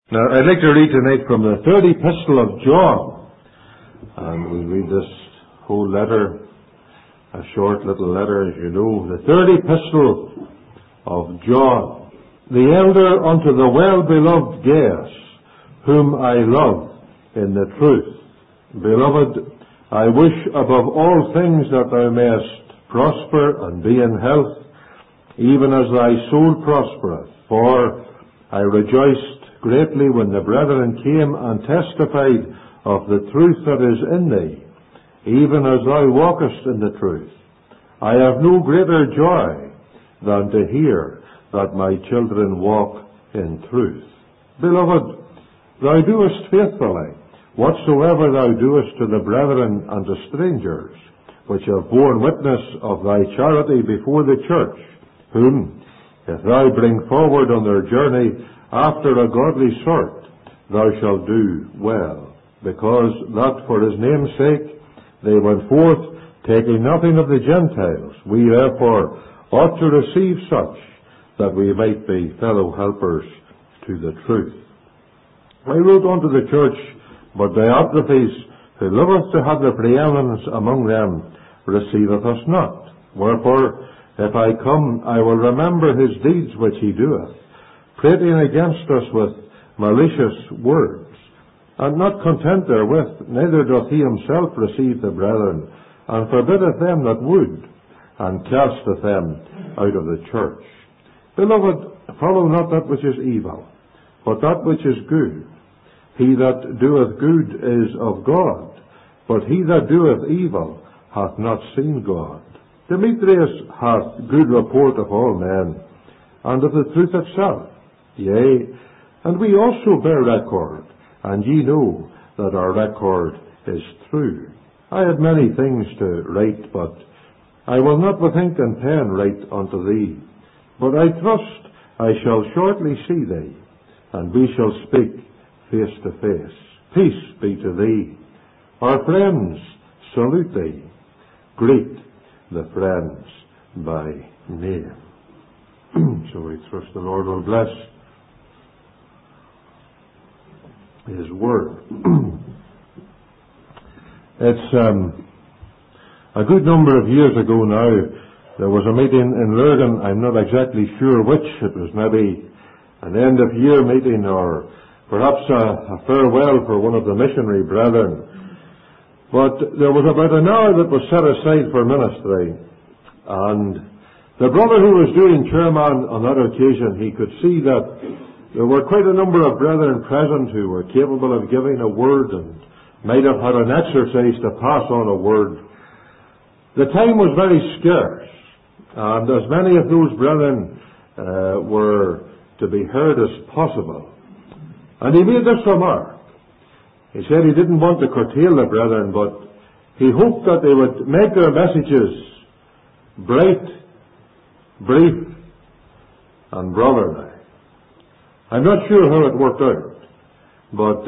Now, I'd like to read tonight from the third epistle of John. And we'll read this whole letter, a short little letter, as you know. The third epistle of John. The elder unto the well-beloved Gaius, whom I love in the truth. Beloved, I wish above all things that thou mayest prosper and be in health, even as thy soul prospereth. For I rejoiced greatly when the brethren came and testified of the truth that is in thee, even as thou walkest in the truth. I have no greater joy than to hear that my children walk in truth. Beloved, thou doest faithfully whatsoever thou doest to the brethren and to strangers, which have borne witness of thy charity before the church, whom, if thou bring forward on their journey after a godly sort, thou shalt do well, because that for his name's sake they went forth, taking nothing of the Gentiles. We therefore ought to receive such, that we might be fellow helpers to the truth. I wrote unto the church, but Diotrephes, who loveth to have the preeminence among them, receiveth us not. Wherefore, if I come, I will remember his deeds which he doeth, prating against us with malicious words. And not content therewith, neither doth he himself receive the brethren, and forbiddeth them that would, and casteth them out of the church. Beloved, follow not that which is evil, but that which is good. He that doeth good is of God, but he that doeth evil hath not seen God. Demetrius hath good report of all men, and of the truth itself. Yea, and we also bear record, and ye know that our record is true. I had many things to write, but I will not with ink and pen write unto thee. But I trust I shall shortly see thee, and we shall speak face to face. Peace be to thee. Our friends salute thee. Greet the friends by name. So we trust the Lord will bless his word. It's a good number of years ago now, there was a meeting in Lurgan. I'm not exactly sure which. It was maybe an end of year meeting, or perhaps a farewell for one of the missionary brethren. But there was about an hour that was set aside for ministry, and the brother who was doing chairman on that occasion, he could see that there were quite a number of brethren present who were capable of giving a word and might have had an exercise to pass on a word. The time was very scarce, and as many of those brethren were to be heard as possible. And he made this remark. He said he didn't want to curtail the brethren, but he hoped that they would make their messages bright, brief, and brotherly. I'm not sure how it worked out, but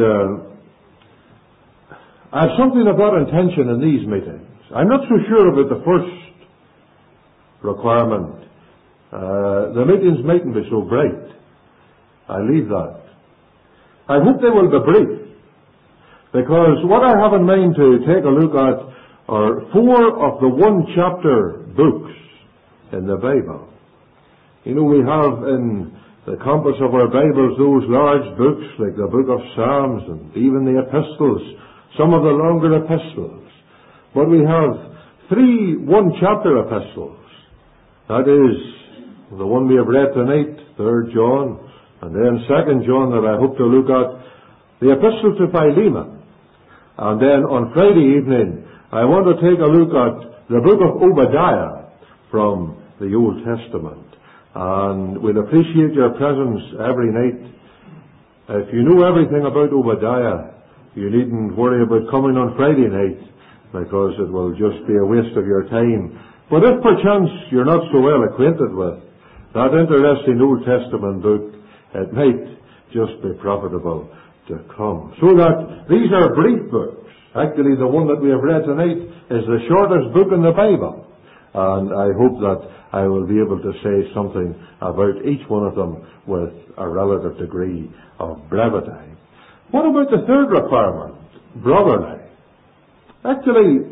I have something of that intention in these meetings. I'm not so sure about the first requirement. The meetings mightn't be so bright. I leave that. I hope they will be brief, because what I have in mind to take a look at are 4 of the one-chapter books in the Bible. You know, we have in the compass of our Bibles those large books like the book of Psalms and even the epistles, some of the longer epistles. But we have 3 one-chapter epistles. That is the one we have read tonight, 3rd John, and then 2nd John that I hope to look at, the epistle to Philemon. And then on Friday evening, I want to take a look at the book of Obadiah from the Old Testament. And we'll appreciate your presence every night. If you know everything about Obadiah, you needn't worry about coming on Friday night, because it will just be a waste of your time. But if perchance you're not so well acquainted with that interesting Old Testament book, it might just be profitable to come. So that these are brief books. Actually, the one that we have read tonight is the shortest book in the Bible. and I hope that I will be able to say something about each one of them with a relative degree of brevity. What about the third requirement? Brotherly. Actually,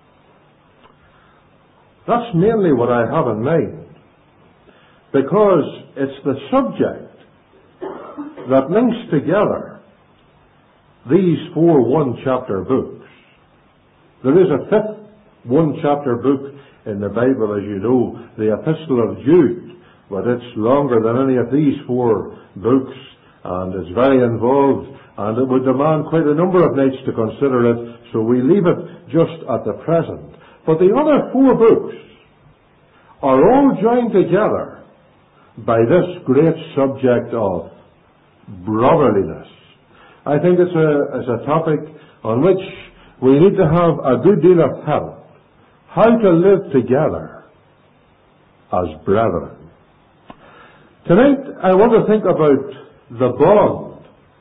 that's mainly what I have in mind, because it's the subject that links together these 4 one-chapter books. There is a 5th one-chapter book in the Bible, as you know, the Epistle of Jude, but it's longer than any of these 4 books, and it's very involved, and it would demand quite a number of nights to consider it, so we leave it just at the present. But the other 4 books are all joined together by this great subject of brotherliness. I think it's a topic on which we need to have a good deal of help. How to live together as brethren. Tonight I want to think about the bond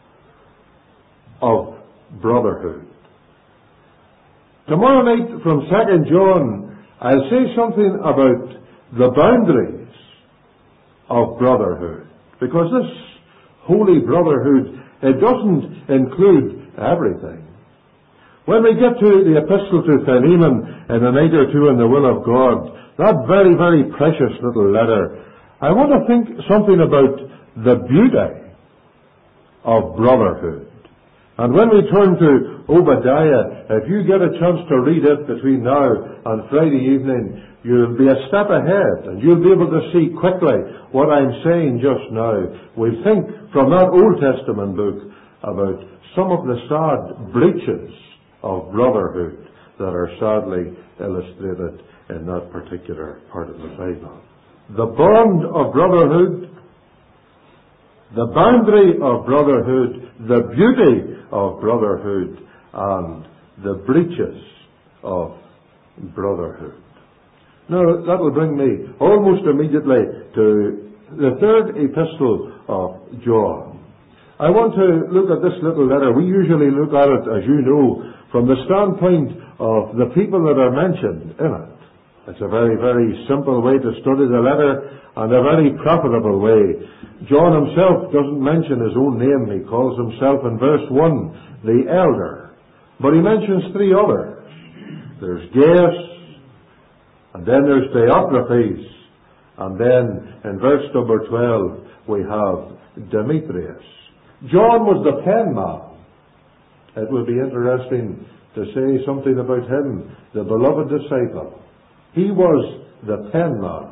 of brotherhood. Tomorrow night from 2 John I'll say something about the boundaries of brotherhood, because this holy brotherhood, it doesn't include everything. When we get to the Epistle to Philemon in a night or two in the will of God, that very, very precious little letter, I want to think something about the beauty of brotherhood. And when we turn to Obadiah, if you get a chance to read it between now and Friday evening, you'll be a step ahead, and you'll be able to see quickly what I'm saying just now. We think from that Old Testament book about some of the sad breaches of brotherhood that are sadly illustrated in that particular part of the Bible. The bond of brotherhood, the boundary of brotherhood, the beauty of brotherhood, and the breaches of brotherhood. Now, that will bring me almost immediately to the 3rd epistle of John. I want to look at this little letter. We usually look at it, as you know, from the standpoint of the people that are mentioned in it. It's a very, very simple way to study the letter, and a very profitable way. John himself doesn't mention his own name. He calls himself in verse 1 the elder. But he mentions 3 others. There's Gaius, and then there's Diotrephes, and then in verse number 12 we have Demetrius. John was the pen man. It would be interesting to say something about him, the beloved disciple. He was the pen man.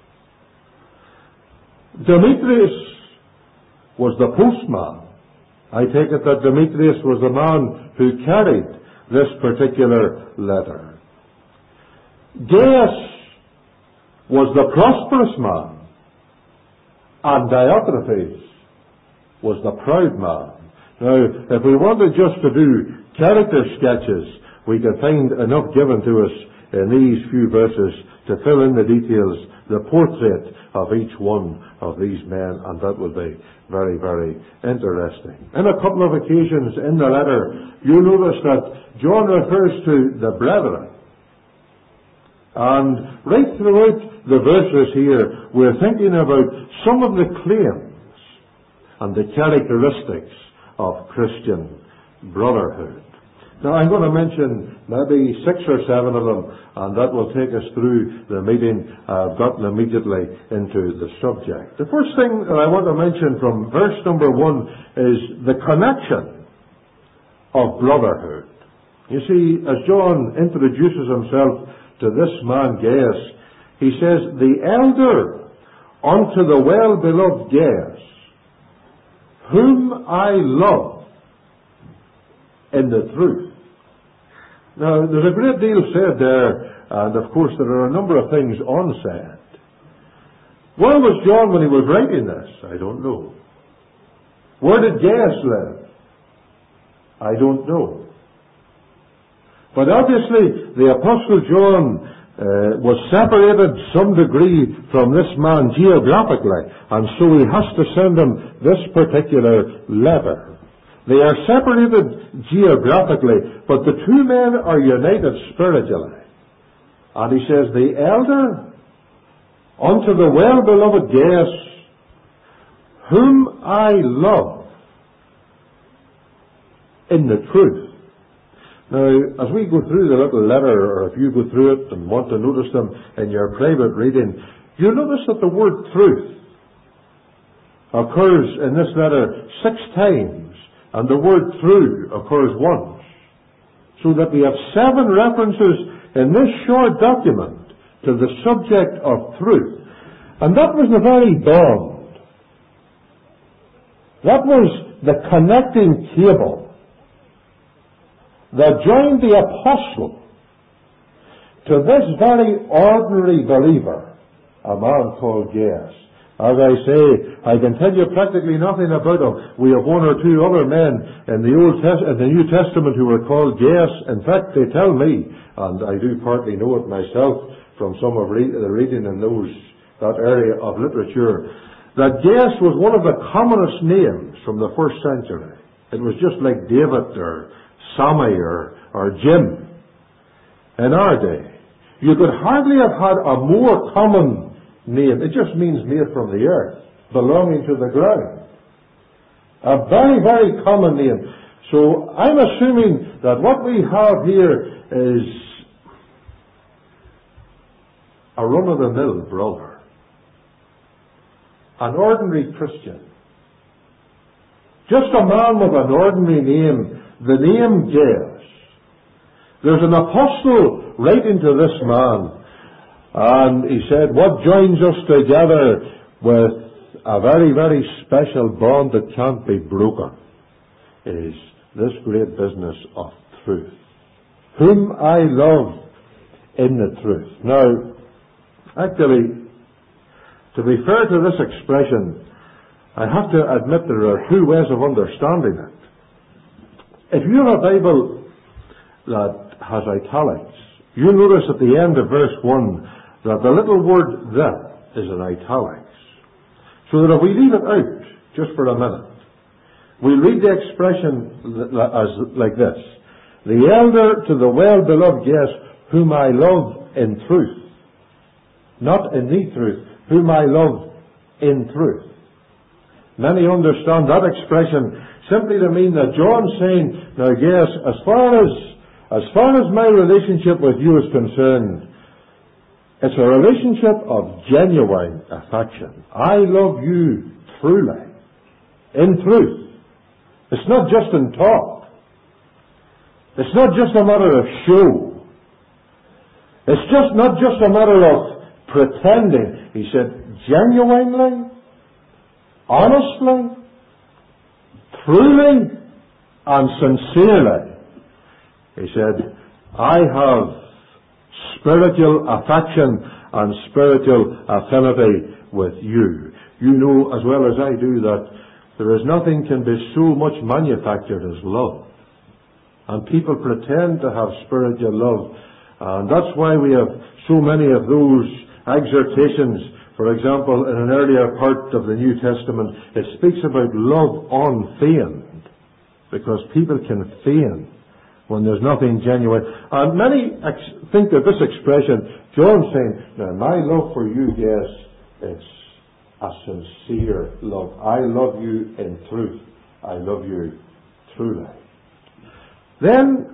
Demetrius was the postman. I take it that Demetrius was the man who carried this particular letter. Gaius was the prosperous man, and Diotrephes was the proud man. Now, if we wanted just to do character sketches, we could find enough given to us in these few verses to fill in the details, the portrait of each one of these men, and that would be very, very interesting. In a couple of occasions in the letter, you notice that John refers to the brethren. And right throughout the verses here, we're thinking about some of the claims and the characteristics of Christian brotherhood. Now, I'm going to mention maybe 6 or 7 of them, and that will take us through the meeting. I've gotten immediately into the subject. The first thing that I want to mention from verse number 1 is the connection of brotherhood. You see, as John introduces himself to this man Gaius, he says, "The elder unto the well-beloved Gaius, whom I love in the truth." Now, there's a great deal said there, and of course there are a number of things unsaid. Where was John when he was writing this? I don't know. Where did Gaius live? I don't know. But obviously the Apostle John was separated some degree from this man geographically, and so he has to send him this particular letter. They are separated geographically, but the 2 men are united spiritually. And he says, the elder unto the well-beloved Gaius, whom I love in the truth. Now, as we go through the little letter, or if you go through it and want to notice them in your private reading, you'll notice that the word truth occurs in this letter 6 times, and the word true occurs once. So that we have 7 references in this short document to the subject of truth. And that was the very bond. That was the connecting cable that joined the apostle to this very ordinary believer, a man called Gaius. As I say, I can tell you practically nothing about him. We have 1 or 2 other men in the New Testament who were called Gaius. In fact, they tell me, and I do partly know it myself from some of the reading in that area of literature, that Gaius was one of the commonest names from the 1st century. It was just like David or Sammy or Jim in our day. You could hardly have had a more common name. It just means made from the earth, belonging to the ground. A very, very common name. So I'm assuming that what we have here is a run-of-the-mill brother, an ordinary Christian, just a man with an ordinary name, the name Gaius. There's an apostle writing to this man, and he said, what joins us together with a very, very special bond that can't be broken is this great business of truth. Whom I love in the truth. Now, actually, to be fair to this expression, I have to admit there are 2 ways of understanding it. If you have a Bible that has italics, you'll notice at the end of verse 1 that the little word "the" is in italics. So that if we leave it out just for a minute, we read the expression as like this: the elder to the well-beloved Gaius, whom I love in truth. Not in the truth, whom I love in truth. Many understand that expression simply to mean that John's saying, now Gaius, as far as my relationship with you is concerned, it's a relationship of genuine affection. I love you truly, in truth. It's not just in talk. It's not just a matter of show. It's not just a matter of pretending. He said, genuinely, honestly, truly, and sincerely. He said, I have spiritual affection and spiritual affinity with you. You know as well as I do that there is nothing can be so much manufactured as love. And people pretend to have spiritual love. And that's why we have so many of those exhortations. For example, in an earlier part of the New Testament, it speaks about love unfeigned. Because people can feign when there's nothing genuine. And many think that this expression, John's saying, now my love for you, yes, it's a sincere love. I love you in truth. I love you truly. Then,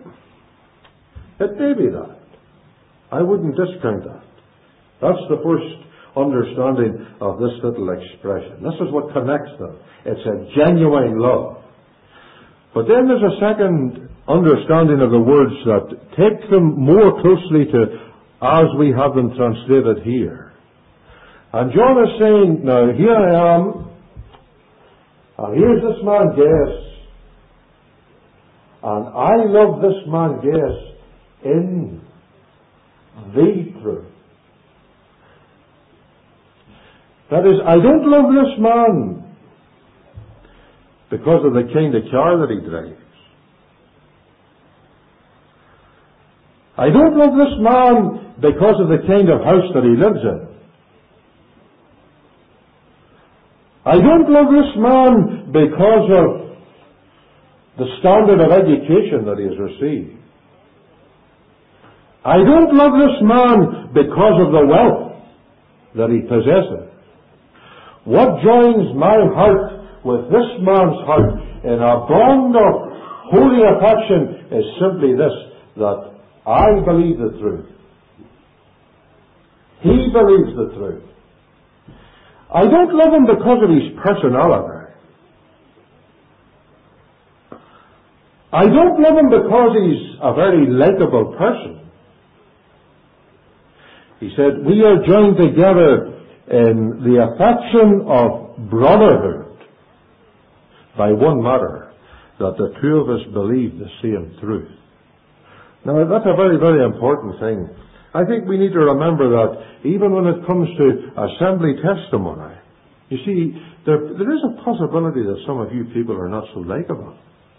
it may be that. I wouldn't discount that. That's the first understanding of this little expression. This is what connects them. It's a genuine love. But then there's a second understanding of the words that take them more closely to as we have them translated here. And John is saying, now here I am, and here's this man Gaius, and I love this man Gaius in the truth. That is, I don't love this man because of the kind of car that he drives. I don't love this man because of the kind of house that he lives in. I don't love this man because of the standard of education that he has received. I don't love this man because of the wealth that he possesses. What joins my heart with this man's heart in a bond of holy affection is simply this, that I believe the truth. He believes the truth. I don't love him because of his personality. I don't love him because he's a very likable person. He said, we are joined together in the affection of brotherhood by one matter, that the two of us believe the same truth. Now, that's a very, very important thing. I think we need to remember that even when it comes to assembly testimony, you see, there is a possibility that some of you people are not so likable.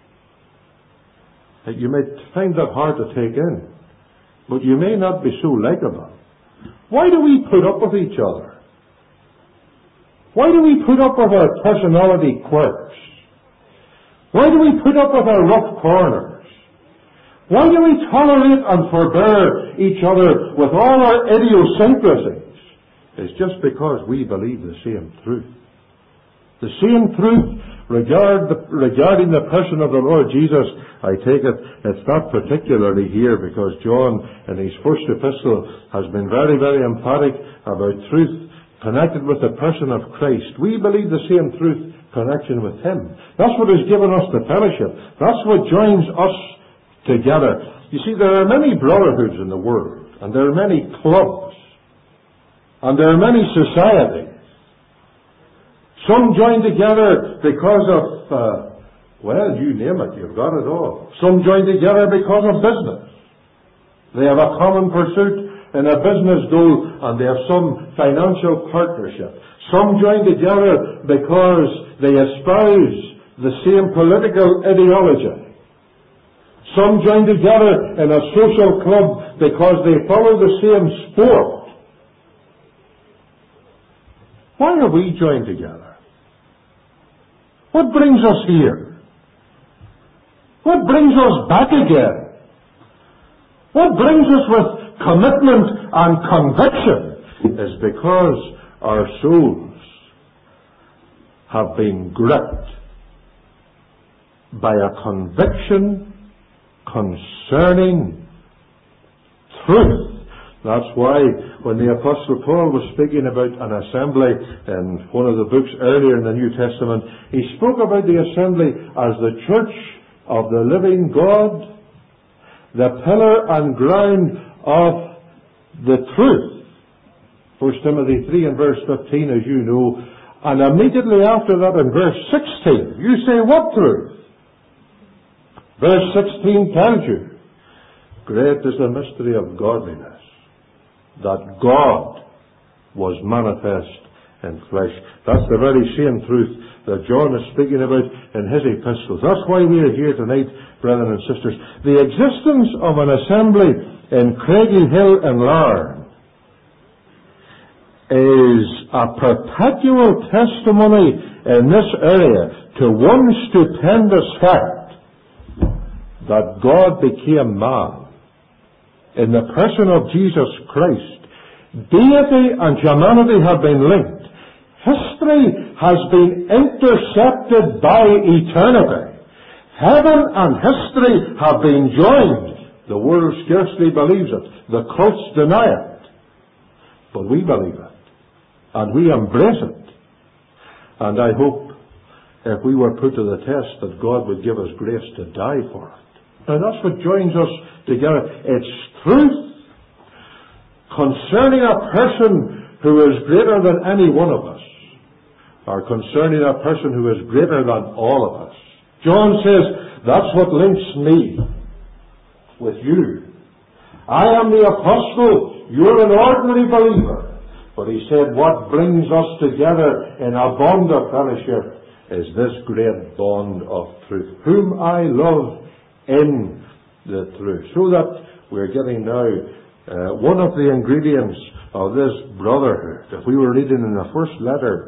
That you may find that hard to take in, but you may not be so likable. Why do we put up with each other? Why do we put up with our personality quirks? Why do we put up with our rough corners? Why do we tolerate and forbear each other with all our idiosyncrasies? It's just because we believe the same truth. The same truth regarding the person of the Lord Jesus. I take it, it's not particularly here because John in his first epistle has been very, very emphatic about truth connected with the person of Christ. We believe the same truth connection with him. That's what has given us the fellowship. That's what joins us together. You see, there are many brotherhoods in the world, and there are many clubs, and there are many societies. Some join together because of, well, you name it, you've got it all. Some join together because of business. They have a common pursuit in a business goal, and they have some financial partnership. Some join together because they espouse the same political ideology. Some join together in a social club because they follow the same sport. Why are we joined together? What brings us here? What brings us back again? What brings us with commitment and conviction is because our souls have been gripped by a conviction concerning truth. That's why when the Apostle Paul was speaking about an assembly in one of the books earlier in the New Testament, he spoke about the assembly as the church of the living God, the pillar and ground of the truth. 1 Timothy 3 and verse 15, as you know. And immediately after that in verse 16, you say, what truth? Verse 16 tells you, great is the mystery of godliness, that God was manifest in flesh. That's the very same truth that John is speaking about in his epistles. That's why we are here tonight, brethren and sisters. The existence of an assembly in Craigiehill and Larne is a perpetual testimony in this area to one stupendous fact, that God became man in the person of Jesus Christ. Deity and humanity have been linked. History has been intercepted by eternity. Heaven and history have been joined. The world scarcely believes it. The cults deny it. But we believe it. And we embrace it. And I hope if we were put to the test that God would give us grace to die for it. Now that's what joins us together. It's truth concerning a person who is greater than any one of us, or concerning a person who is greater than all of us. John says, that's what links me with you. I am the apostle, you're an ordinary believer. But he said, what brings us together in a bond of fellowship is this great bond of truth, whom I love in the truth. So that we're getting now one of the ingredients of this brotherhood. If we were reading in the first letter,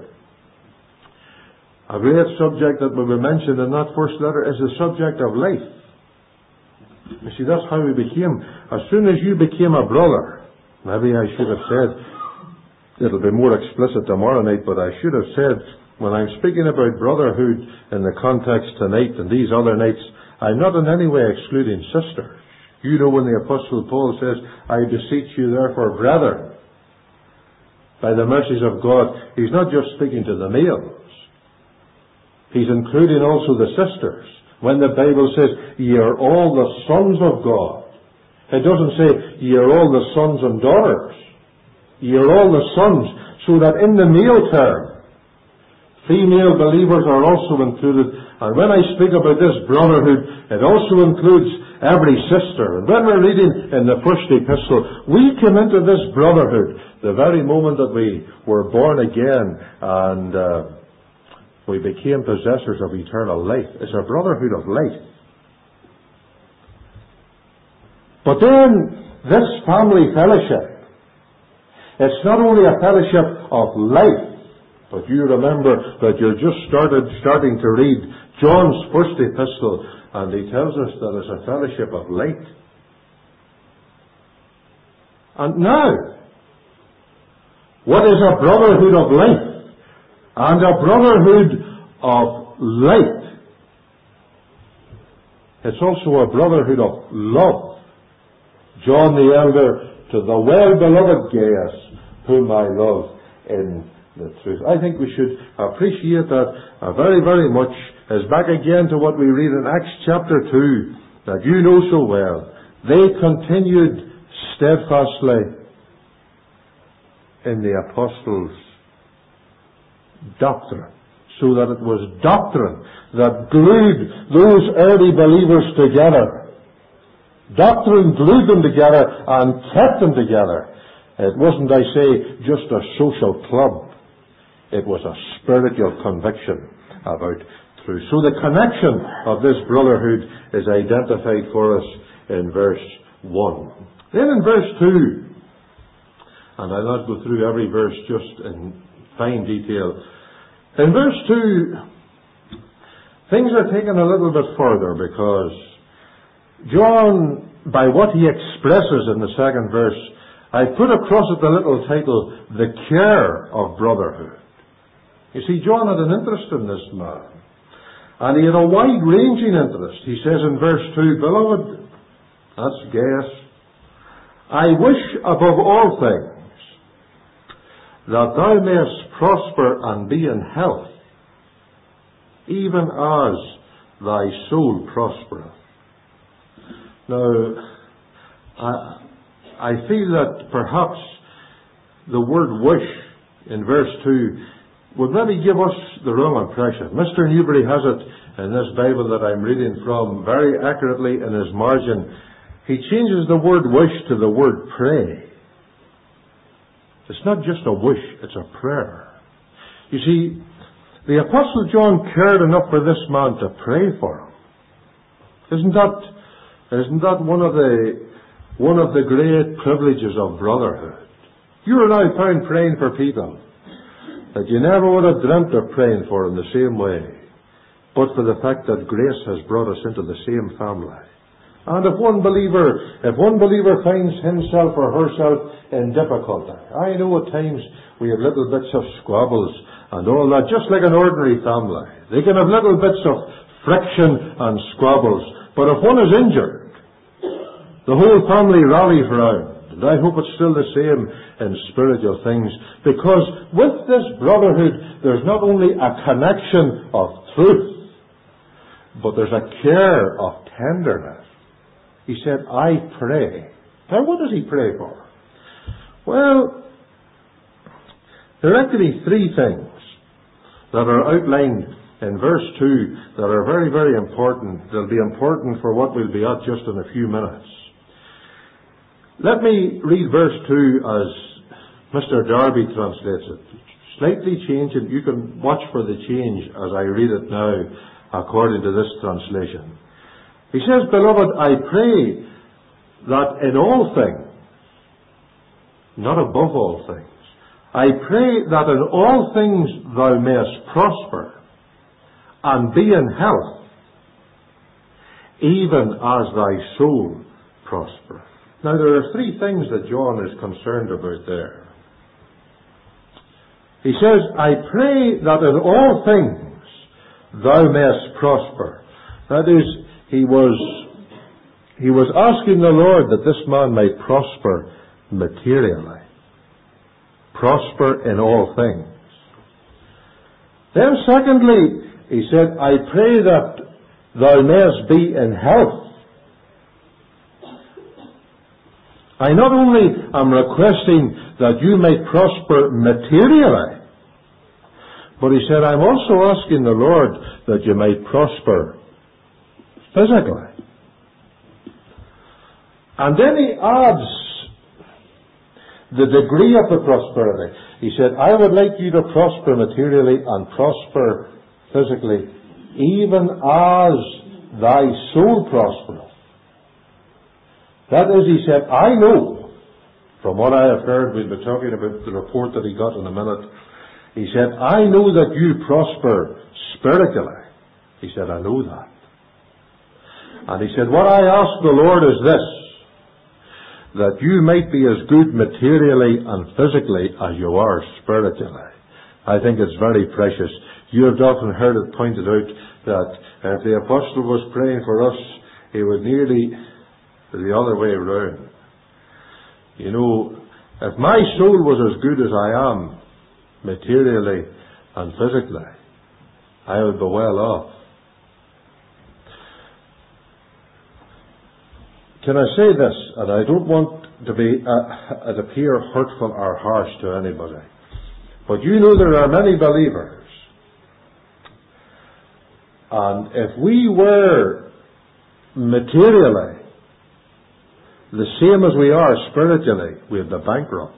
a great subject that will be mentioned in that first letter is the subject of life. You see, that's how we became. As soon as you became a brother, maybe I should have said, it'll be more explicit tomorrow night, but I should have said, when I'm speaking about brotherhood in the context tonight and these other nights, I'm not in any way excluding sisters. You know when the Apostle Paul says, I beseech you therefore, brethren, by the mercies of God, he's not just speaking to the males. He's including also the sisters. When the Bible says, ye are all the sons of God, it doesn't say, ye are all the sons and daughters. Ye are all the sons, so that in the male term, female believers are also included. And when I speak about this brotherhood, it also includes every sister. And when we're reading in the first epistle, we came into this brotherhood the very moment that we were born again and we became possessors of eternal life. It's a brotherhood of light. But then, this family fellowship, it's not only a fellowship of life, but you remember that you're just starting to read John's first epistle, and he tells us that it's a fellowship of light. And now, what is a brotherhood of life and a brotherhood of light? It's also a brotherhood of love. John the elder to the well-beloved Gaius, whom I love in the truth. I think we should appreciate that very, very much. As back again to what we read in Acts chapter 2, that you know so well. They continued steadfastly in the apostles' doctrine, so that it was doctrine that glued those early believers together. Doctrine glued them together and kept them together. It wasn't, I say, just a social club. It was a spiritual conviction about truth. So the connection of this brotherhood is identified for us in verse 1. Then in verse 2, and I'll not go through every verse just in fine detail. In verse 2, things are taken a little bit further, because John, by what he expresses in the second verse, I put across it the little title, The Care of Brotherhood. You see, John had an interest in this man. And he had a wide-ranging interest. He says in verse 2, Beloved, that's Gaius, I wish above all things that thou mayest prosper and be in health, even as thy soul prospereth. Now, I feel that perhaps the word wish in verse 2 would maybe give us the wrong impression. Mr. Newbury has it in this Bible that I'm reading from very accurately in his margin. He changes the word wish to the word pray. It's not just a wish, it's a prayer. You see, the Apostle John cared enough for this man to pray for him. Isn't that one of the great privileges of brotherhood? You and I found praying for people that you never would have dreamt of praying for in the same way, but for the fact that grace has brought us into the same family. And if one believer finds himself or herself in difficulty, I know at times we have little bits of squabbles and all that, just like an ordinary family. They can have little bits of friction and squabbles, but if one is injured, the whole family rallies round. And I hope it's still the same in spiritual things, because with this brotherhood, there's not only a connection of truth, but there's a care of tenderness. He said, I pray. Now, what does he pray for? Well, there are actually three things that are outlined in verse 2 that are very, very important. They'll be important for what we'll be at just in a few minutes. Let me read verse 2 as Mr. Darby translates it. Slightly changing. You can watch for the change as I read it now according to this translation. He says, Beloved, I pray that in all things, not above all things, I pray that in all things thou mayest prosper and be in health, even as thy soul prospereth. Now there are three things that John is concerned about there. He says, I pray that in all things thou mayest prosper. That is, he was asking the Lord that this man might prosper materially. Prosper in all things. Then secondly, he said, I pray that thou mayest be in health. I not only am requesting that you may prosper materially, but he said, I'm also asking the Lord that you may prosper physically. And then he adds the degree of the prosperity. He said, I would like you to prosper materially and prosper physically, even as thy soul prospereth. That is, he said, I know, from what I have heard, we'll be talking about the report that he got in a minute. He said, I know that you prosper spiritually. He said, I know that. And he said, what I ask the Lord is this, that you might be as good materially and physically as you are spiritually. I think it's very precious. You have often heard it pointed out that if the apostle was praying for us, he would nearly the other way around. You know, if my soul was as good as I am, materially and physically, I would be well off. Can I say this, and I don't want to be it appear hurtful or harsh to anybody, but you know there are many believers, and if we were materially the same as we are spiritually, we'd be bankrupt.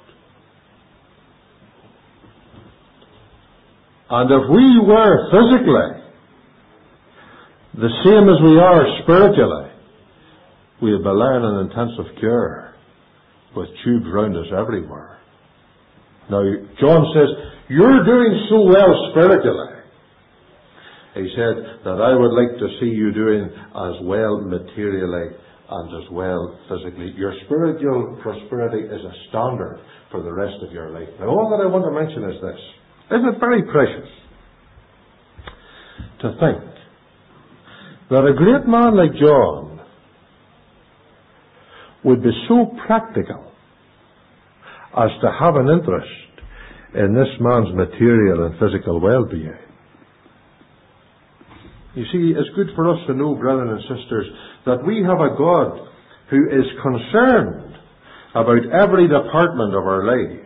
And if we were physically the same as we are spiritually, we'd be lying in intensive care with tubes round us everywhere. Now, John says, you're doing so well spiritually. He said that I would like to see you doing as well materially and as well physically. Your spiritual prosperity is a standard for the rest of your life. Now, all that I want to mention is this. Isn't it very precious to think that a great man like John would be so practical as to have an interest in this man's material and physical well-being? You see, it's good for us to know, brethren and sisters, that we have a God who is concerned about every department of our lives.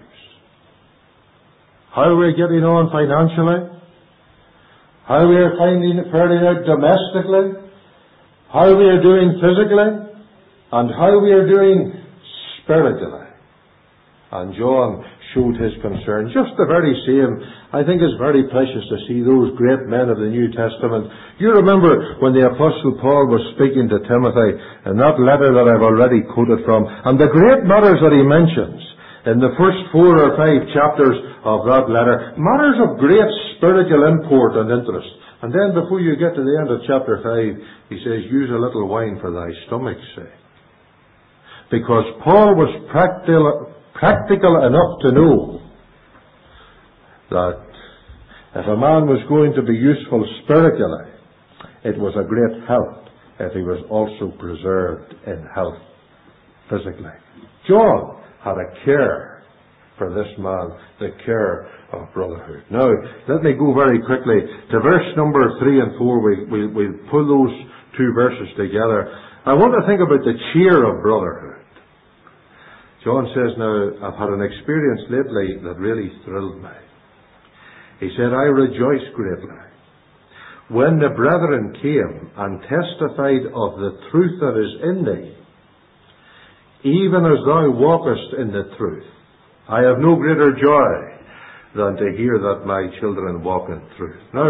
How we're getting on financially, how we are faring out domestically, how we are doing physically, and how we are doing spiritually. And John showed his concern, just the very same. I think it's very precious to see those great men of the New Testament. You remember when the Apostle Paul was speaking to Timothy in that letter that I've already quoted from, and the great matters that he mentions in the first 4 or 5 chapters of that letter, matters of great spiritual import and interest. And then before you get to the end of chapter 5, he says, use a little wine for thy stomach's sake. Because Paul was practical enough to know that if a man was going to be useful spiritually, it was a great help if he was also preserved in health physically. John had a care for this man, the care of brotherhood. Now, let me go very quickly to verse number 3 and 4. We'll pull those 2 verses together. I want to think about the cheer of brotherhood. John says, now, I've had an experience lately that really thrilled me. He said, I rejoiced greatly when the brethren came and testified of the truth that is in thee, even as thou walkest in the truth. I have no greater joy than to hear that my children walk in truth. Now,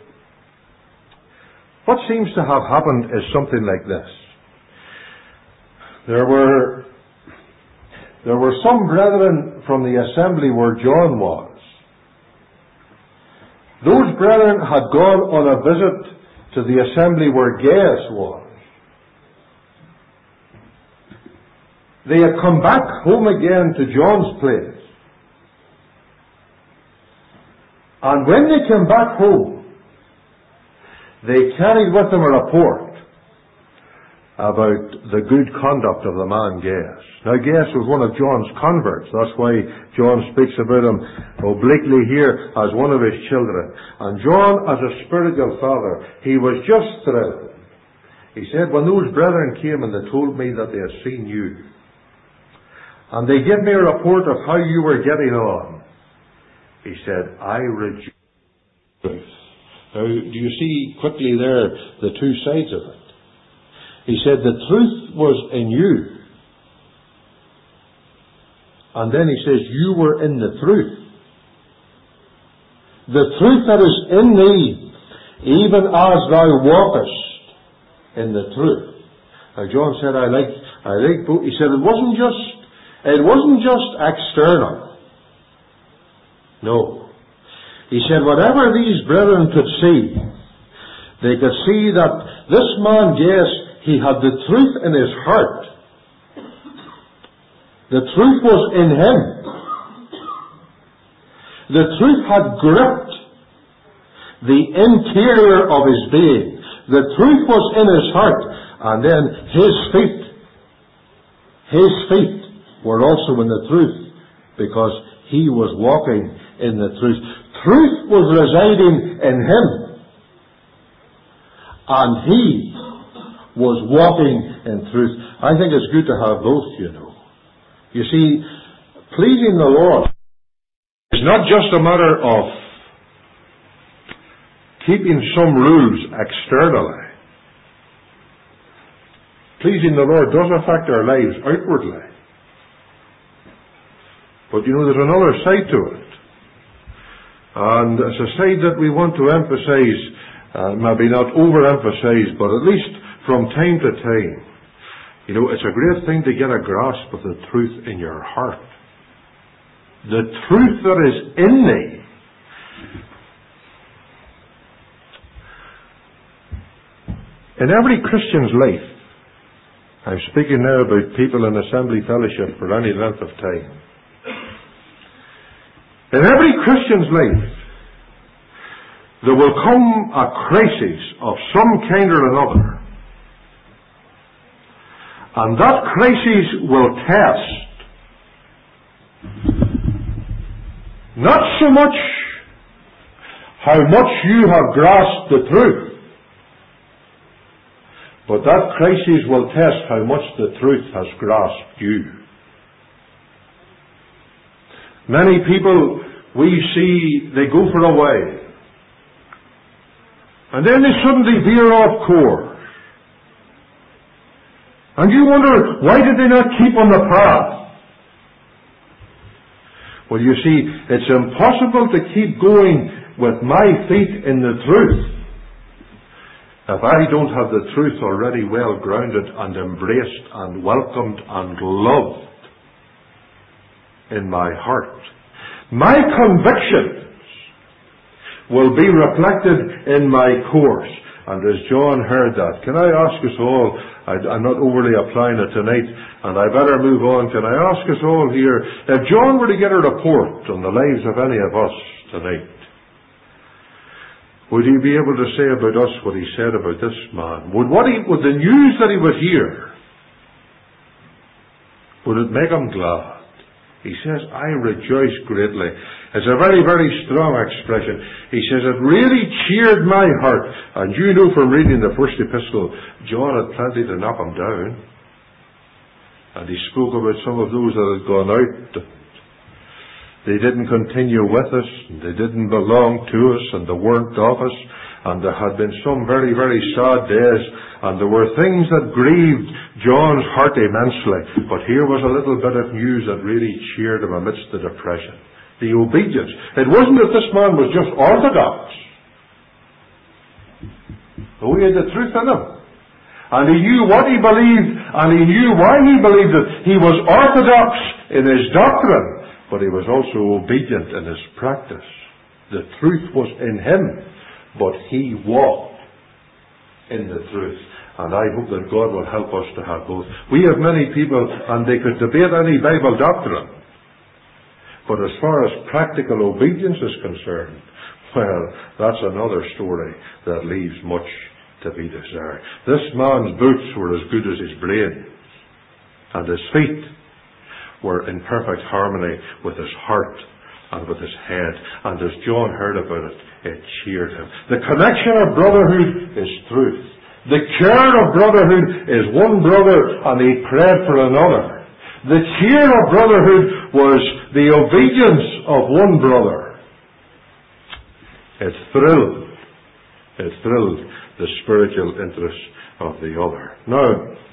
what seems to have happened is something like this. There were some brethren from the assembly where John was. Those brethren had gone on a visit to the assembly where Gaius was. They had come back home again to John's place. And when they came back home, they carried with them a report about the good conduct of the man Gaius. Now Gaius was one of John's converts. That's why John speaks about him obliquely here as one of his children. And John, as a spiritual father, he was just thrilled. He said, when those brethren came and they told me that they had seen you, and they gave me a report of how you were getting on, he said, I rejoice. Now, do you see quickly there the two sides of it? He said the truth was in you. And then he says, you were in the truth. The truth that is in thee, even as thou walkest in the truth. Now John said, I like both. He said it wasn't just external. No. He said whatever these brethren could see, they could see that this man Gaius, he had the truth in his heart. The truth was in him. The truth had gripped the interior of his being. The truth was in his heart. And then his feet were also in the truth, because he was walking in the truth. Truth was residing in him, and he was walking in truth. I think it's good to have both, you know. You see, pleasing the Lord is not just a matter of keeping some rules externally. Pleasing the Lord does affect our lives outwardly. But you know, there's another side to it. And it's a side that we want to emphasize, maybe not overemphasize, but at least from time to time. You know, it's a great thing to get a grasp of the truth in your heart. The truth that is in thee. In every Christian's life, I'm speaking now about people in assembly fellowship for any length of time. In every Christian's life, there will come a crisis of some kind or another. And that crisis will test not so much how much you have grasped the truth, but that crisis will test how much the truth has grasped you. Many people we see, they go for a while, and then they suddenly veer off course. And you wonder, why did they not keep on the path? Well, you see, it's impossible to keep going with my feet in the truth if I don't have the truth already well grounded and embraced and welcomed and loved in my heart. My convictions will be reflected in my course. And as John heard that, can I ask us all, I'm not overly applying it tonight, and I better move on, can I ask us all here, if John were to get a report on the lives of any of us tonight, would he be able to say about us what he said about this man? Would the news that he would hear, would it make him glad? He says, I rejoice greatly. It's a very, very strong expression. He says, it really cheered my heart. And you know from reading the first epistle, John had plenty to knock him down. And he spoke about some of those that had gone out. They didn't continue with us, and they didn't belong to us, and they weren't of us, and there had been some very, very sad days, and there were things that grieved John's heart immensely. But here was a little bit of news that really cheered him amidst the depression. The obedience. It wasn't that this man was just orthodox. Oh, he had the truth in him. And he knew what he believed, and he knew why he believed it. He was orthodox in his doctrine, but he was also obedient in his practice. The truth was in him, but he walked in the truth. And I hope that God will help us to have both. We have many people, and they could debate any Bible doctrine. But as far as practical obedience is concerned, well, that's another story that leaves much to be desired. This man's boots were as good as his brain, and his feet were in perfect harmony with his heart and with his head. And as John heard about it, it cheered him. The connection of brotherhood is truth. The care of brotherhood is one brother and he prayed for another. The cheer of brotherhood was the obedience of one brother. It thrilled the spiritual interest of the other. Now,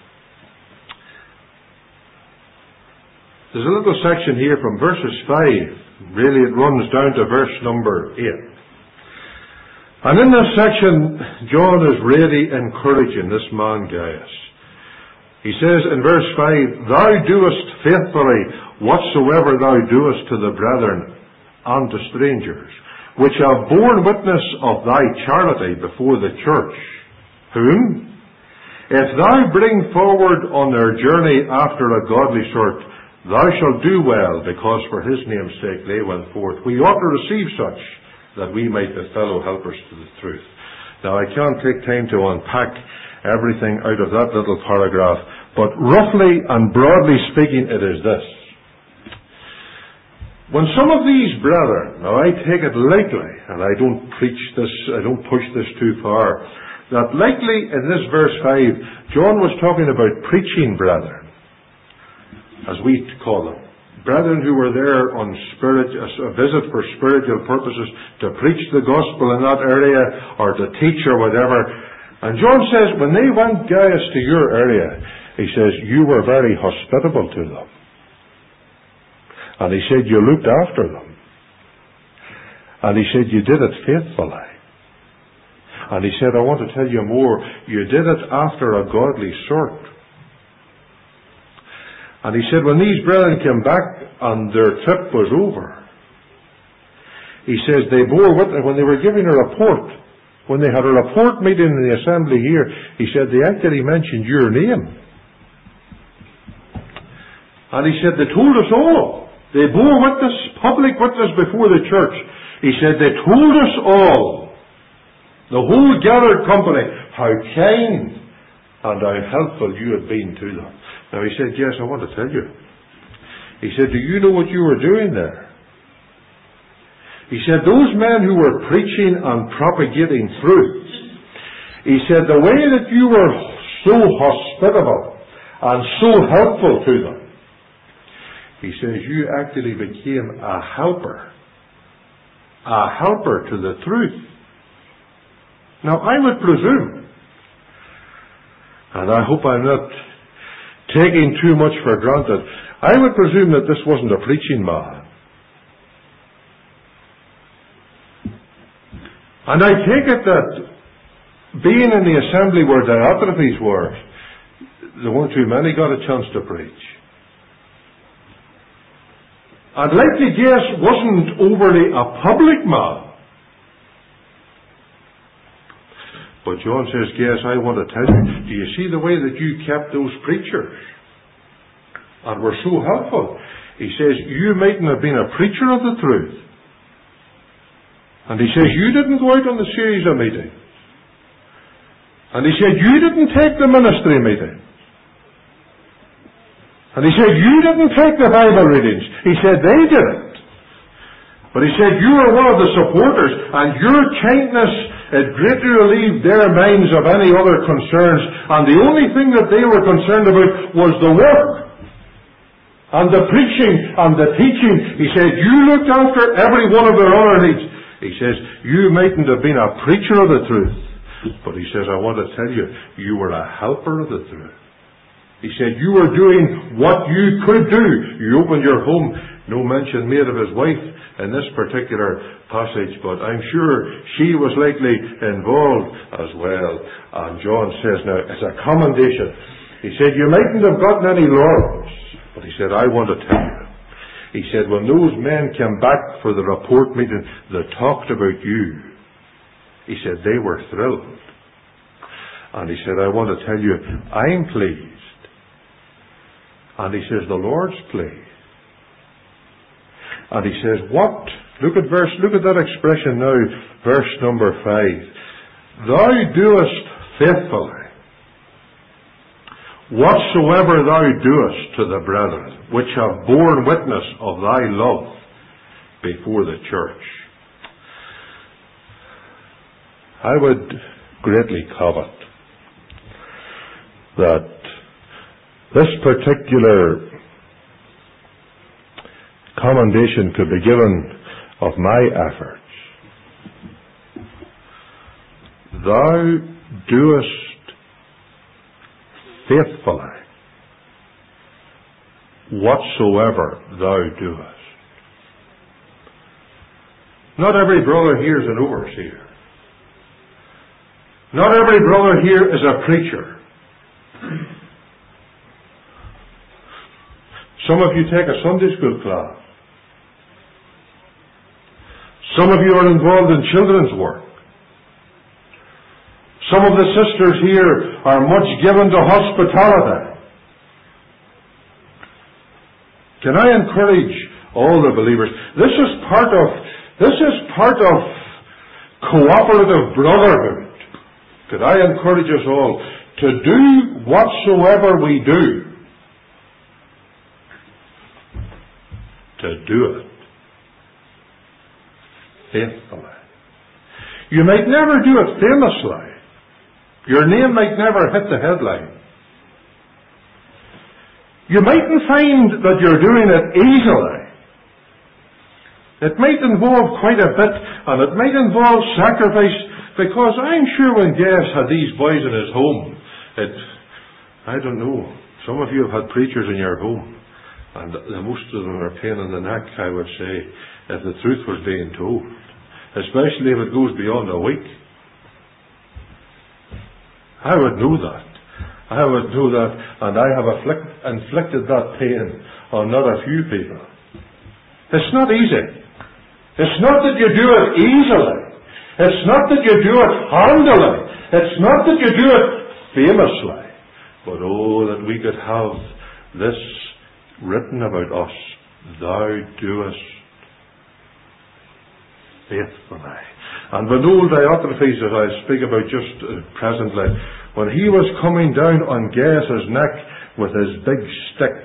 there's a little section here from verses 5. Really, it runs down to verse number 8. And in this section, John is really encouraging this man Gaius. He says in verse 5, "Thou doest faithfully whatsoever thou doest to the brethren and to strangers, which have borne witness of thy charity before the church, whom, if thou bring forward on their journey after a godly sort, thou shalt do well, because for his name's sake they went forth. We ought to receive such, that we might be fellow helpers to the truth." Now, I can't take time to unpack everything out of that little paragraph, but roughly and broadly speaking, it is this. When some of these brethren, now I take it lightly, and I don't preach this, I don't push this too far, that likely in this verse 5, John was talking about preaching brethren, as we call them. Brethren who were there on a visit for spiritual purposes, to preach the gospel in that area, or to teach or whatever. And John says, when they went, Gaius, to your area, he says, you were very hospitable to them. And he said, you looked after them. And he said, you did it faithfully. And he said, I want to tell you more, you did it after a godly sort. And he said, when these brethren came back and their trip was over, he says they bore witness, when they were giving a report, when they had a report meeting in the assembly here, he said they actually mentioned your name. And he said they told us all. They bore witness, public witness before the church. He said they told us all, the whole gathered company, how kind and how helpful you had been to them. Now he said, yes, I want to tell you. He said, do you know what you were doing there? He said, those men who were preaching and propagating truth, he said, the way that you were so hospitable and so helpful to them, he says, you actually became a helper to the truth. Now I would presume, and I hope I'm not taking too much for granted, I would presume that this wasn't a preaching man. And I take it that being in the assembly where Diotrephes were, there weren't too many got a chance to preach. And likely Gaius wasn't overly a public man. But John says, Gaius, I want to tell you, do you see the way that you kept those preachers? And were so helpful. He says, you mightn't have been a preacher of the truth. And he says, you didn't go out on the series of meetings. And he said, you didn't take the ministry meeting. And he said, you didn't take the Bible readings. He said, they did it. But he said, you were one of the supporters, and your kindness had greatly relieved their minds of any other concerns, and the only thing that they were concerned about was the work, and the preaching, and the teaching. He said, you looked after every one of their other needs. He says, you mightn't have been a preacher of the truth, but he says, I want to tell you, you were a helper of the truth. He said, you were doing what you could do. You opened your home. No mention made of his wife in this particular passage, but I'm sure she was likely involved as well. And John says, now, as a commendation, he said, you mightn't have gotten any laurels, but he said, I want to tell you. He said, when those men came back for the report meeting that talked about you, he said, they were thrilled. And he said, I want to tell you, I'm pleased. And he says, the Lord's pleased. And he says, what? Look at that expression now, verse number 5. Thou doest faithfully whatsoever thou doest to the brethren, which have borne witness of thy love before the church. I would greatly covet that this particular commendation could be given of my efforts. Thou doest faithfully whatsoever thou doest. Not every brother here is an overseer. Not every brother here is a preacher. Some of you take a Sunday school class. Some of you are involved in children's work. Some of the sisters here are much given to hospitality. Can I encourage all the believers? This is part of cooperative brotherhood. Could I encourage us all to do whatsoever we do, to do it faithfully. You might never do it famously. Your name might never hit the headline. You mightn't find that you're doing it easily. It might involve quite a bit, and it might involve sacrifice, because I'm sure when Gas had these boys in his home, I don't know, some of you have had preachers in your home, and most of them are pain in the neck, I would say, if the truth was being told, especially if it goes beyond a week. I would know that. And I have inflicted that pain on not a few people. It's not easy. It's not that you do it easily. It's not that you do it handily. It's not that you do it famously. But oh, that we could have this written about us. Thou doest faithfully. And when old Diotrephes, as I speak about just presently, when he was coming down on Gaius' neck with his big stick,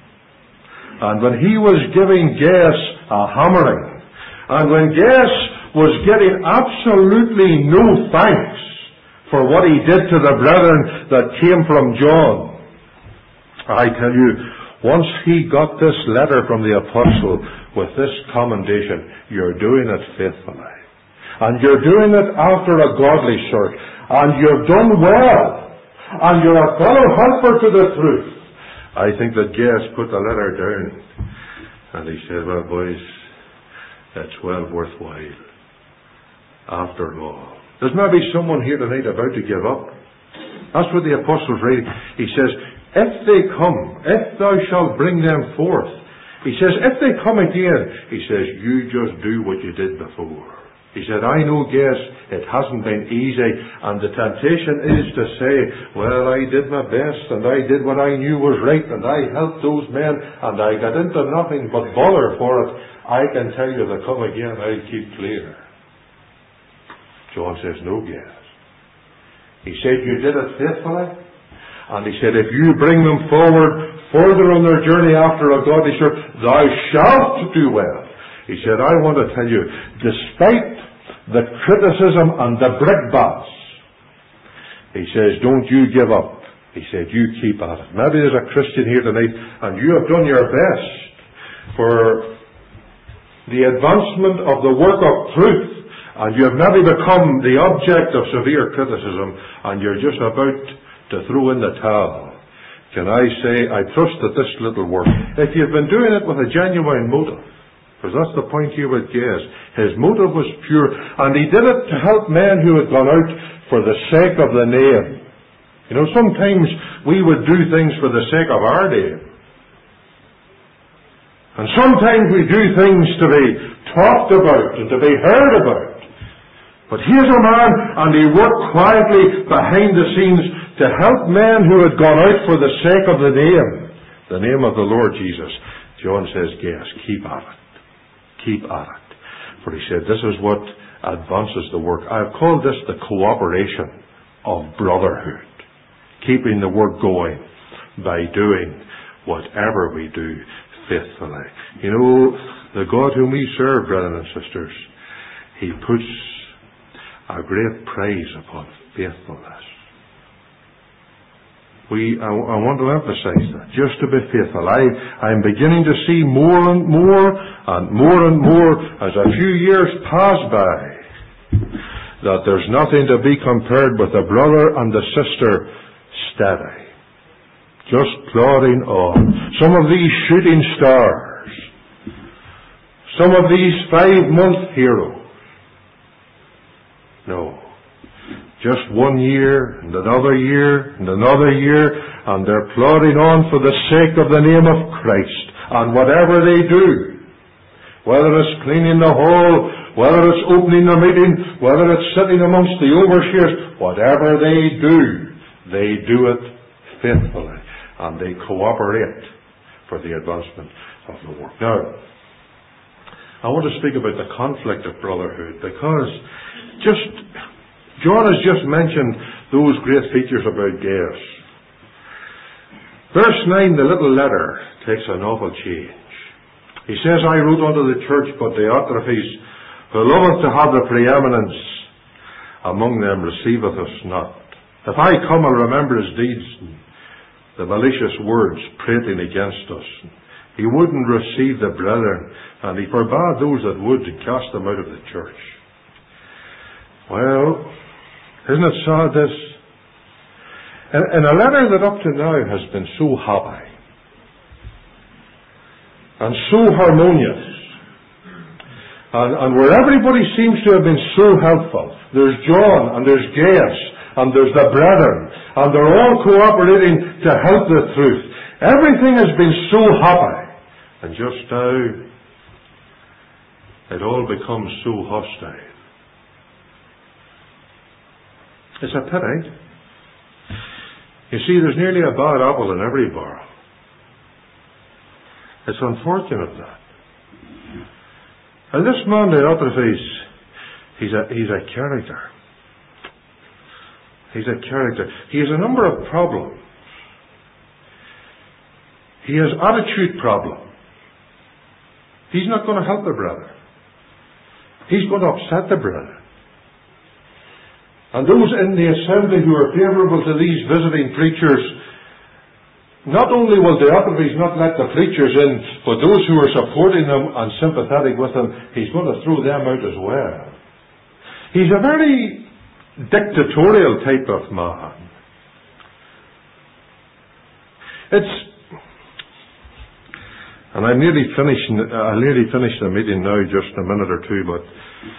and when he was giving Gaius a hammering, and when Gaius was getting absolutely no thanks for what he did to the brethren that came from John, I tell you, once he got this letter from the apostle with this commendation, you're doing it faithfully. And you're doing it after a godly sort. And you've done well. And you're a fellow helper to the truth. I think that Gaius put the letter down. And he said, well, boys, it's well worthwhile. After all. There's maybe someone here tonight about to give up. That's what the apostle's writing. He says, if they come, if thou shalt bring them forth. He says, if they come again, he says, you just do what you did before. He said, I know, Gaius, it hasn't been easy, and the temptation is to say, well, I did my best, and I did what I knew was right, and I helped those men, and I got into nothing but bother for it. I can tell you, they come again, I'll keep clear. John says, no, Gaius. He said, you did it faithfully, and he said, if you bring them forward further on their journey after a godly sort, thou shalt do well. He said, I want to tell you, despite the criticism and the brickbats, he says, don't you give up. He said, you keep at it. Maybe there's a Christian here tonight, and you have done your best for the advancement of the work of truth, and you have maybe become the object of severe criticism, and you're just about to throw in the towel. Can I say, I trust that this little work, if you've been doing it with a genuine motive, because that's the point here with Gaius. His motive was pure, and he did it to help men who had gone out for the sake of the name. You know, sometimes we would do things for the sake of our name. And sometimes we do things to be talked about and to be heard about. But here's a man, and he worked quietly behind the scenes to help men who had gone out for the sake of the name of the Lord Jesus. John says, yes, keep at it. Keep at it. For he said, this is what advances the work. I've called this the cooperation of brotherhood. Keeping the work going by doing whatever we do faithfully. You know, the God whom we serve, brethren and sisters, He puts a great praise upon faithfulness. I want to emphasize that, just to be faithful. I'm beginning to see more and more as a few years pass by, that there's nothing to be compared with the brother and the sister steady, just plodding on. Some of these shooting stars, some of these 5-month heroes, no. Just 1 year, and another year, and another year, and they're plodding on for the sake of the name of Christ. And whatever they do, whether it's cleaning the hall, whether it's opening the meeting, whether it's sitting amongst the overseers, whatever they do it faithfully, and they cooperate for the advancement of the work. Now, I want to speak about the conflict of brotherhood, because John has just mentioned those great features about Gaius. Verse 9, the little letter, takes an awful change. He says, I wrote unto the church, but Diotrephes, who loveth to have the preeminence among them, receiveth us not. If I come, I'll remember his deeds, and the malicious words prating against us. He wouldn't receive the brethren, and he forbade those that would to cast them out of the church. Well, isn't it sad, this? In a letter that up to now has been so happy and so harmonious, and where everybody seems to have been so helpful. There's John, and there's Gaius, and there's the brethren, and they're all cooperating to help the truth. Everything has been so happy, and just now it all becomes so hostile. It's a pity. You see, there's nearly a bad apple in every barrel. It's unfortunate that. And this man, Diotrephes, he's a character. He's a character. He has a number of problems. He has attitude problems. He's not going to help the brother. He's going to upset the brother. And those in the assembly who are favourable to these visiting preachers, not only will Diotrephes not let the preachers in, but those who are supporting them and sympathetic with them, he's going to throw them out as well. He's a very dictatorial type of man. And I'll nearly finish the meeting now, just a minute or two, but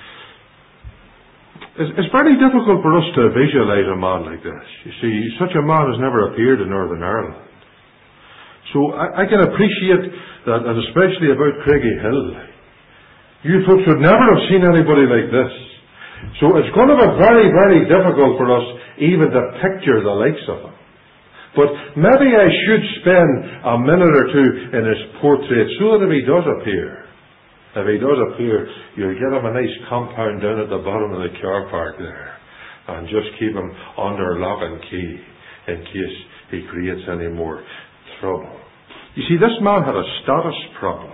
it's very difficult for us to visualize a man like this. You see, such a man has never appeared in Northern Ireland. So I can appreciate that, and especially about Craigiehill. You folks would never have seen anybody like this. So it's going to be very, very difficult for us even to picture the likes of him. But maybe I should spend a minute or two in his portrait, so that if he does appear, you'll get him a nice compound down at the bottom of the car park there, and just keep him under lock and key in case he creates any more trouble. You see, this man had a status problem.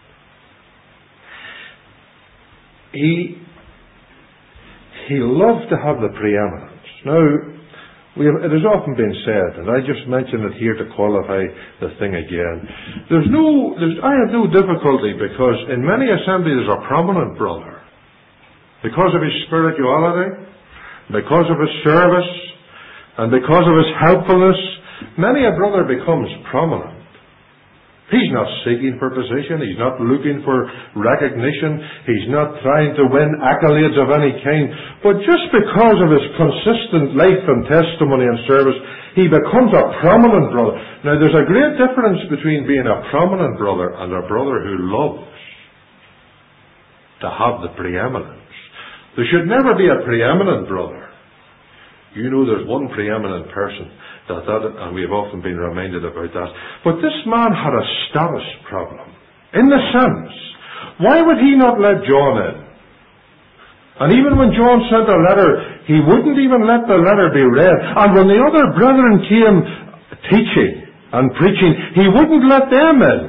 He loved to have the preeminence. Now, it has often been said, and I just mention it here to qualify the thing again. I have no difficulty, because in many assemblies there's a prominent brother. Because of his spirituality, because of his service, and because of his helpfulness, many a brother becomes prominent. He's not seeking for position. He's not looking for recognition. He's not trying to win accolades of any kind. But just because of his consistent life and testimony and service, he becomes a prominent brother. Now, there's a great difference between being a prominent brother and a brother who loves to have the preeminence. There should never be a preeminent brother. You know there's one preeminent person, and we have often been reminded about that. But this man had a status problem. In the sense, why would he not let John in? And even when John sent a letter, he wouldn't even let the letter be read. And when the other brethren came teaching and preaching, he wouldn't let them in.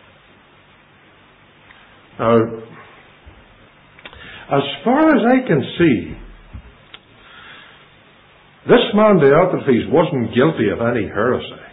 Now, as far as I can see, this man Diotrephes wasn't guilty of any heresy.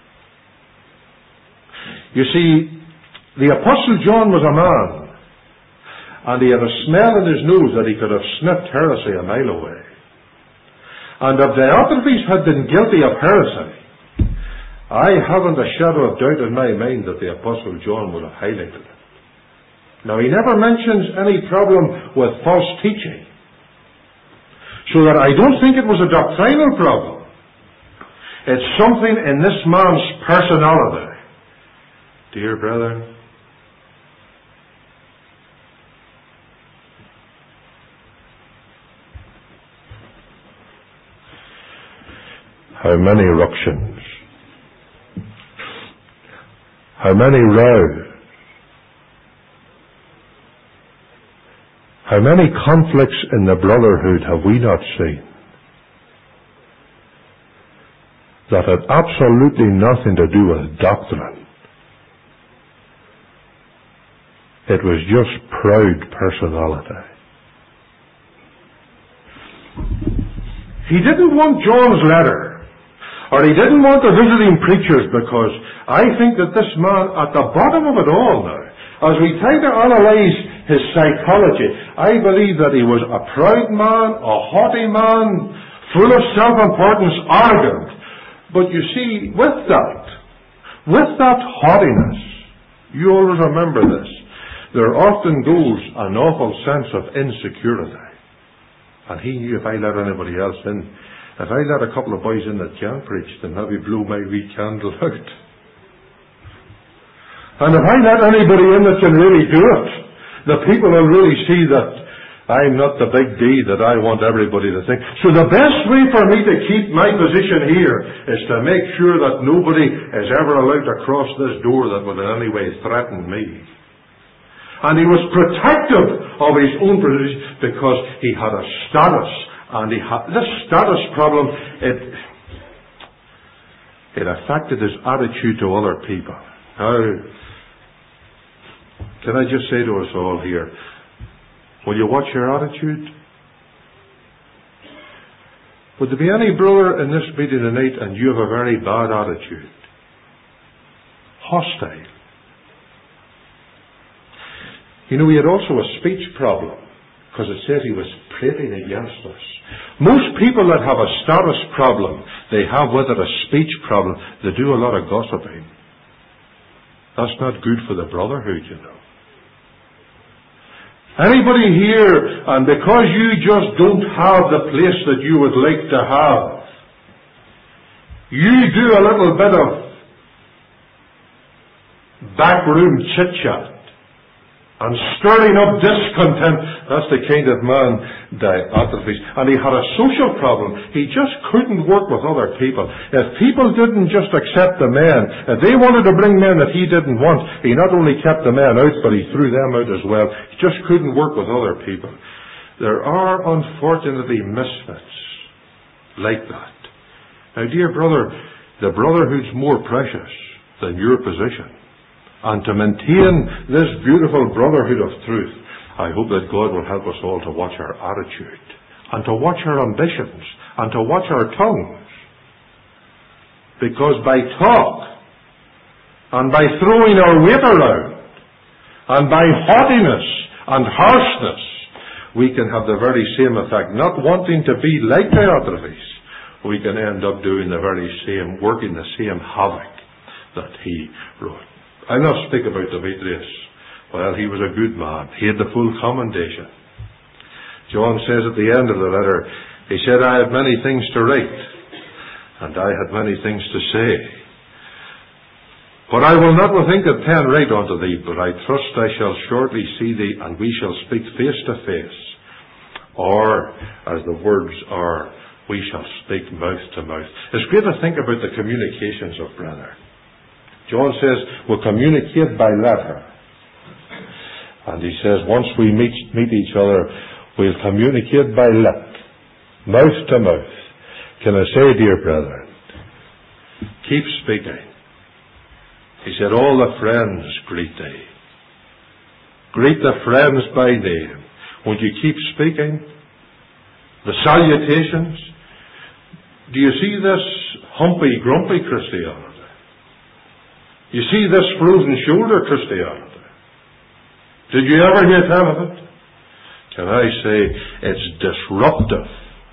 You see, the Apostle John was a man, and he had a smell in his nose that he could have sniffed heresy a mile away. And if Diotrephes had been guilty of heresy, I haven't a shadow of doubt in my mind that the Apostle John would have highlighted it. Now, he never mentions any problem with false teaching, so that I don't think it was a doctrinal problem. It's something in this man's personality. Dear brethren, how many ructions, how many rows, how many conflicts in the brotherhood have we not seen that had absolutely nothing to do with doctrine? It was just proud personality. He didn't want John's letter, or he didn't want the visiting preachers, because I think that this man, at the bottom of it all now, as we try to analyze his psychology, I believe that he was a proud man, a haughty man, full of self-importance, arrogant. But you see, with that haughtiness, you always remember this, there often goes an awful sense of insecurity. And he knew if I let anybody else in, if I let a couple of boys in that can't preach, then maybe blow my wee candle out. And if I let anybody in that can really do it, the people will really see that I'm not the big D that I want everybody to think. So the best way for me to keep my position here is to make sure that nobody is ever allowed to cross this door that would in any way threaten me. And he was protective of his own position because he had a status. And this status problem, it affected his attitude to other people. Now, can I just say to us all here, will you watch your attitude? Would there be any brother in this meeting tonight and you have a very bad attitude? Hostile. You know, he had also a speech problem, because it says he was prating against us. Most people that have a status problem, they have with it a speech problem. They do a lot of gossiping. That's not good for the brotherhood, you know. Anybody here, and because you just don't have the place that you would like to have, you do a little bit of backroom chit-chat and stirring up discontent. That's the kind of man Diotrephes. And he had a social problem. He just couldn't work with other people. If people didn't just accept the men, if they wanted to bring men that he didn't want, he not only kept the men out, but he threw them out as well. He just couldn't work with other people. There are unfortunately misfits like that. Now, dear brother, the brotherhood's more precious than your position. And to maintain this beautiful brotherhood of truth, I hope that God will help us all to watch our attitude, and to watch our ambitions, and to watch our tongues. Because by talk, and by throwing our weight around, and by haughtiness and harshness, we can have the very same effect. Not wanting to be like Diotrephes, we can end up doing the very same, working the same havoc that he wrote. I'll not speak about Demetrius. Well, he was a good man. He had the full commendation. John says at the end of the letter, he said, I had many things to write, and I had many things to say. But I will not think of pen write unto thee, but I trust I shall shortly see thee, and we shall speak face to face. or, as the words are, we shall speak mouth to mouth. It's great to think about the communications of brethren. John says we'll communicate by letter. And he says once we meet each other, we'll communicate by lip, mouth to mouth. Can I say, dear brethren, keep speaking. He said, all the friends greet thee. Greet the friends by name. Won't you keep speaking? The salutations. Do you see this humpy, grumpy Christianity? You see this frozen shoulder Christianity? Did you ever hear tell of it? Can I say it's disruptive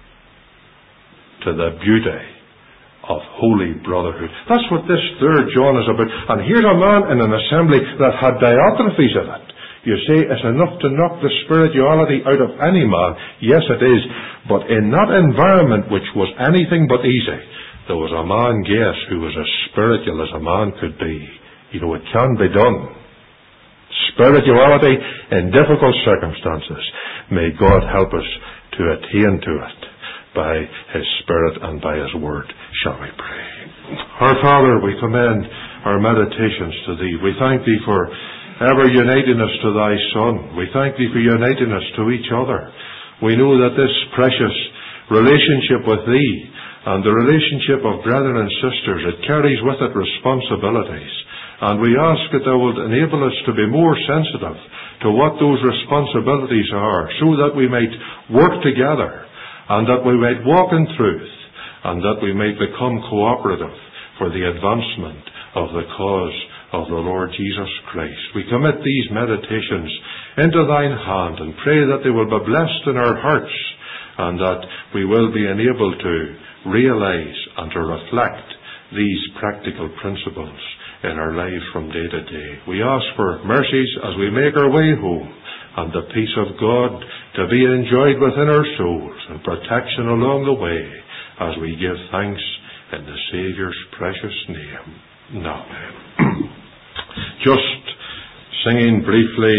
to the beauty of holy brotherhood? That's what this 3rd John is about. And here's a man in an assembly that had Diotrephes in it. You say it's enough to knock the spirituality out of any man. Yes, it is. But in that environment, which was anything but easy, there was a man, Gaius, who was as spiritual as a man could be. You know, it can be done. Spirituality in difficult circumstances. May God help us to attain to it by His Spirit and by His Word. Shall we pray? Our Father, we commend our meditations to Thee. We thank Thee for ever uniting us to Thy Son. We thank Thee for uniting us to each other. We know that this precious relationship with Thee and the relationship of brethren and sisters, it carries with it responsibilities. And we ask that Thou wilt enable us to be more sensitive to what those responsibilities are, so that we might work together, and that we might walk in truth, and that we might become cooperative for the advancement of the cause of the Lord Jesus Christ. We commit these meditations into Thine hand and pray that they will be blessed in our hearts, and that we will be enabled to realize and to reflect these practical principles in our lives from day to day. We ask for mercies as we make our way home, and the peace of God to be enjoyed within our souls, and protection along the way as we give thanks in the Saviour's precious name. Amen. Just singing briefly,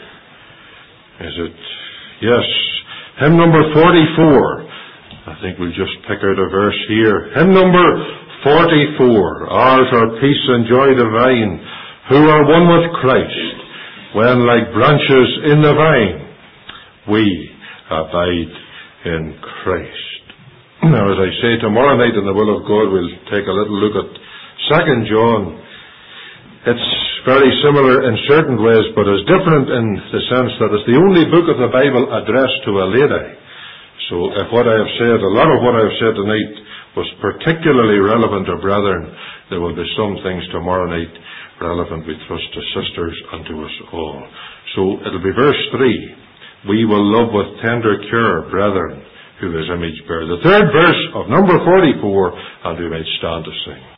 is it? Yes, hymn number 44. I think we'll just pick out a verse here. Hymn number 44. Ours are peace and joy divine, who are one with Christ, when like branches in the vine, we abide in Christ. Now, as I say, tomorrow night in the will of God, we'll take a little look at 2 John. It's very similar in certain ways, but is different in the sense that it's the only book of the Bible addressed to a lady. So if what I have said, a lot of what I have said tonight, was particularly relevant to brethren, there will be some things tomorrow night relevant, we trust, to sisters and to us all. So it'll be verse 3. We will love with tender care, brethren, who is image bearer. The 3rd verse of number 44, and we might stand to sing.